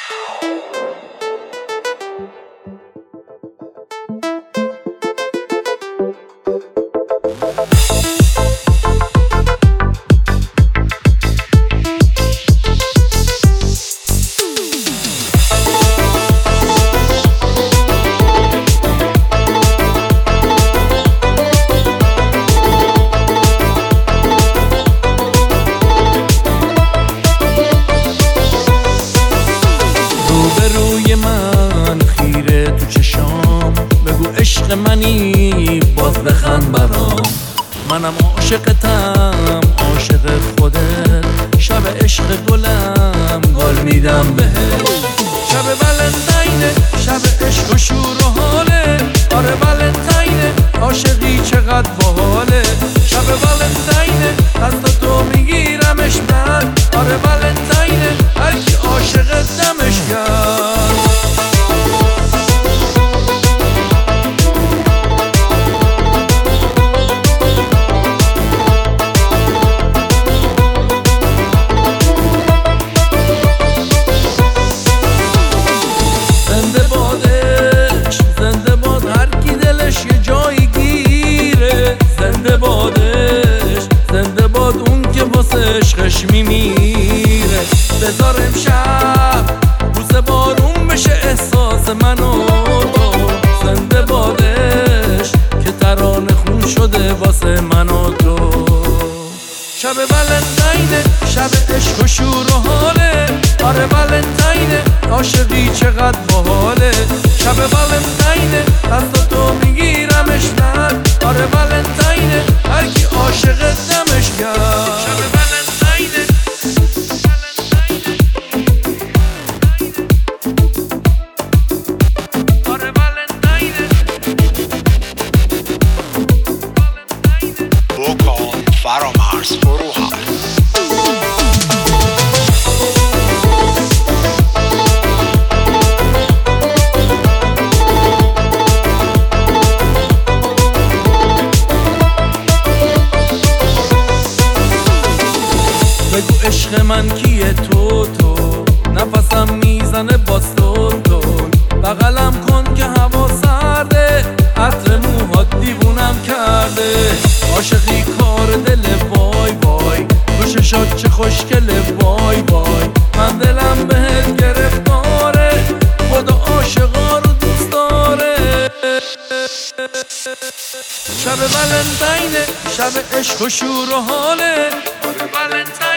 روبروی من خیره تو چشام، بگو عشق منی باز بخند برام. منم عاشقتم عاشق خودت، شب عشق گلم گل میدم بهت. شب ولنتاینه شب عشق و شور و حاله، آره ولنتاینه عاشقی چقدر باحاله. شب ولنتاینه دست تو میگیرمش من، آره ولنتاینه هرکی عاشق دمش کرد. زنده بادش زنده باد هرکی دلش یه جایی گیره. زنده بادش زنده باد اون که واسه عشقش میمیره. بذار امشب روز بارون بشه احساس منو تو. زنده بادش که ترانه خون شده واسه من و تو. شب ولنتاینه شب عشق و شور و حاله، آره ولنتاینه عاشقی چقدر باحاله. شب ولنتاینه دست تو میگیرمش من، آره ولنتاینه هرکی عاشق دمش کرد. شب ولنتاینه آره ولنتاینه. بکن فرامرز فروهر. بگو عشق من کیه تو نفسم میزنه باز تون. بغلم کن که هوا سرده، عطر موهات دیوونم کرده. عاشقی کار دل وای وای، تو چشات چه خوشگله وای وای. من دلم بهت گرفتاره، خدا عاشقا رو دوست داره. شب ولنتاینه شب عشق و شور و حاله، آره ولنتاینه